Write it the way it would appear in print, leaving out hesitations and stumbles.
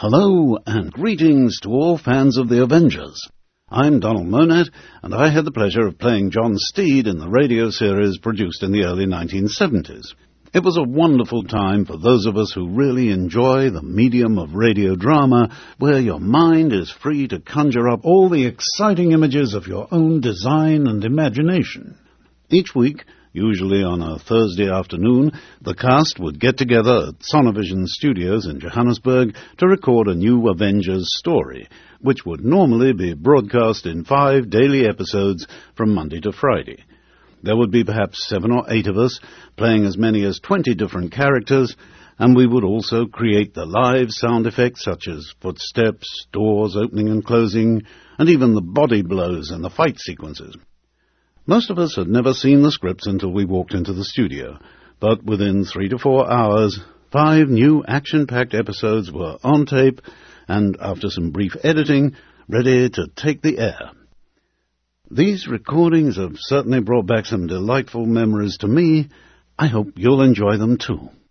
Hello and greetings to all fans of the Avengers. I'm Donald Monette, and I had the pleasure of playing John Steed in the radio series produced in the early 1970s. It was a wonderful time for those of us who really enjoy the medium of radio drama, where your mind is free to conjure up all the exciting images of your own design and imagination. Each week, usually on a Thursday afternoon, the cast would get together at Sonovision Studios in Johannesburg to record a new Avengers story, which would normally be broadcast in 5 daily episodes from Monday to Friday. There would be perhaps 7 or 8 of us, playing as many as 20 different characters, and we would also create the live sound effects such as footsteps, doors opening and closing, and even the body blows and the fight sequences. Most of us had never seen the scripts until we walked into the studio, but within 3 to 4 hours, 5 new action-packed episodes were on tape, and after some brief editing, ready to take the air. These recordings have certainly brought back some delightful memories to me. I hope you'll enjoy them too.